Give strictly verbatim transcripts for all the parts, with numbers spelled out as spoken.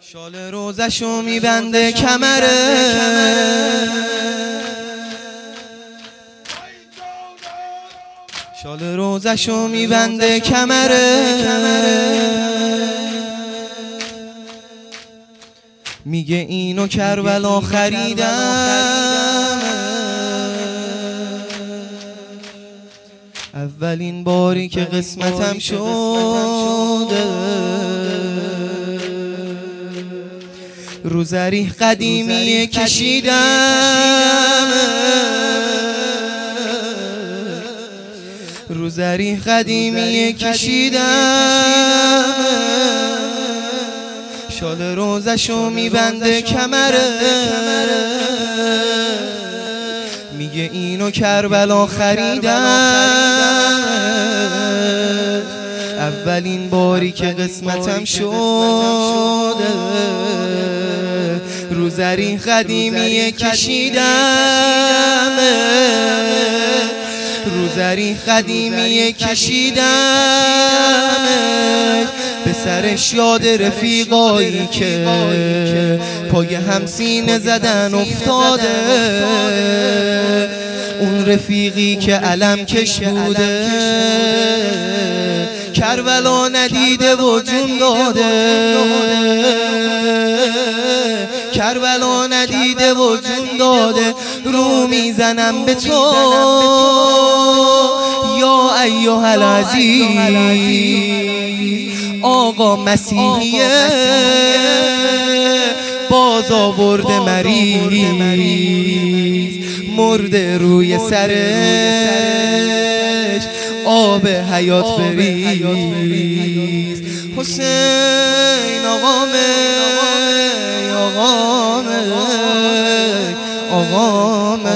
شال روزشو میبنده کمره، شال روزشو میبنده کمره، میگه اینو کربلا خریدم، اولین باری که قسمتم شده، رو زریح قدیمی کشیدم، رو زریح قدیمی کشیدم، شال روزشو میبنده کمره، میگه اینو کربلا خریدم، اولین باری که قسمتم شده، رو زریح قدیمی کشیدم، رو زریح قدیمی کشیدم، به سرش یاد رفیقایی که پای همسینه زدن افتاده، اون رفیقی که علم کش بوده، کربلا ندیده و جون داده، کربلا ندیده و جون داده، رو میزنم به تو یا ایها العزیز، آقا مسیحیه باز آورده مریض، مرده روی سرش آب حیات بریز، حسین آقامه آقامه آقامه،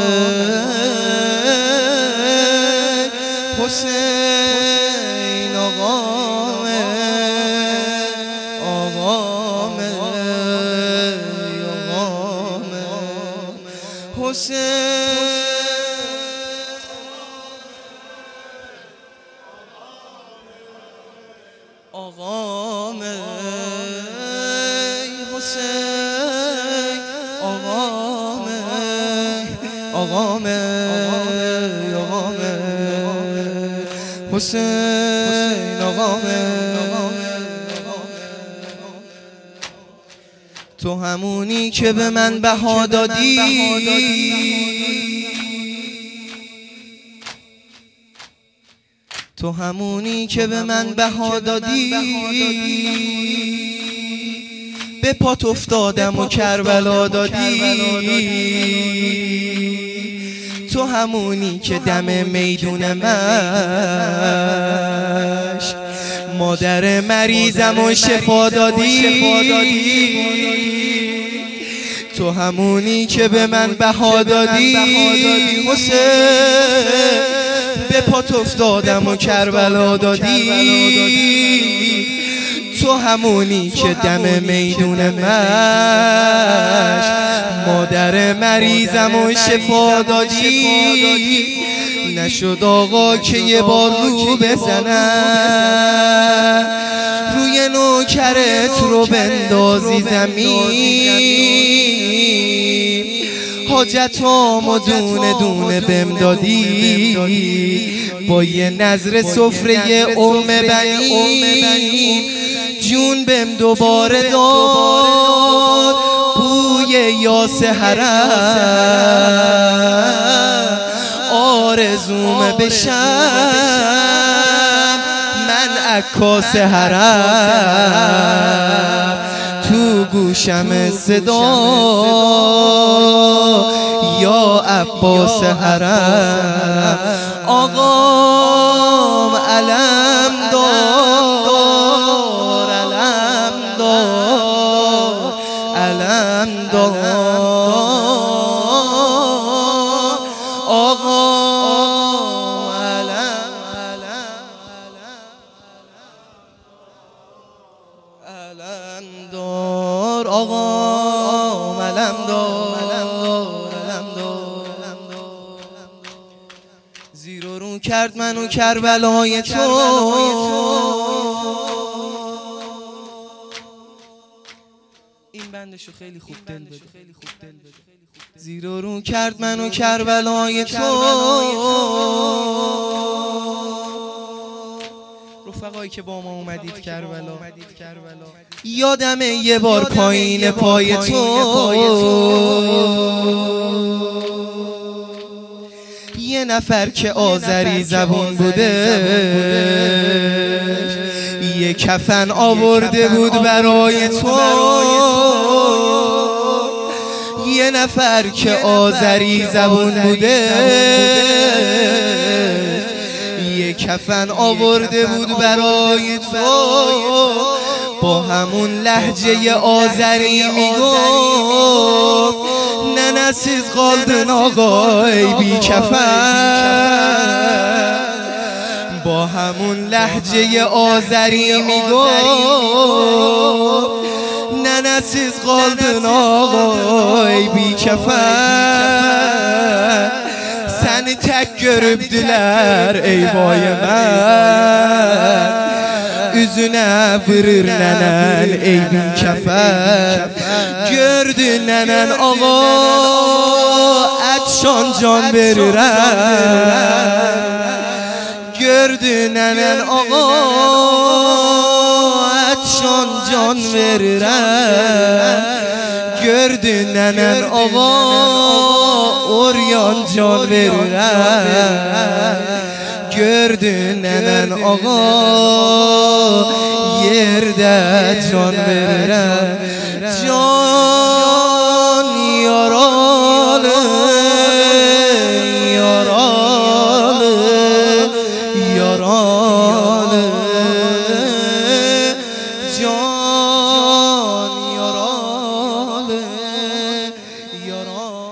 حسین آقامه آقامه آقامه، حسین آقامه، حسین آقامه آقامه آقامه، حسین آقامه. تو همونی که به من بها دادی، تو همونی که به من بها دادی، به پات افتادم و کربلا دادی، تو همونی که دم میدون مش مادر مریضم و شفا دادی، تو همونی که به من بها دادی، حسین به پات افتادم و کربلا دادی، تو همونی که دم میدون مش مادر مریضم و شفا دادی، نشد آقا که یه بار رو بزنم، روی نوکرت رو بندازی زمین، حاجتامو دونه دونه بهم دادی، با یه نظر سفره ام بنین، جون بهم دوباره داد، بوی یاس حرم، آرزوم بشم من عکاس حرم، تو گوشم صدا یا عباس حرم، آقام علم دار علم دار علم دار، آقام علم علم دار، آقام علم دار علم دار، زیر و رو کرد منو کربلای تو، بندشو خیلی خوب دل بده. زیر و رو کرد منو کربلای تو، رفقایی که با ما اومدید کربلا. یادمه یه بار پایین پای تو یه نفر که آذری زبون بوده یه کفن آورده بود برای تو، یه نفر که آذری زبون بوده یه کفن آورده بود برای تو، با همون لهجه آذری میگفت نه siz kaldın آقای بی کفن، با همون لهجه آذری میگفت نه siz kaldın آقای بی کفن. Seni tek görübdüler ey vay mən, üzüne vurur nenen ey bin kefen. Gördü nenen ağa et şan can verirəm, gördü nenen ağa et şan can verirəm, gördü nenen ağa oryan can verirəm, gördü nenen ağa yerde can verirəm. Can yaralı yaralı yaralı, can yaralı yaralı.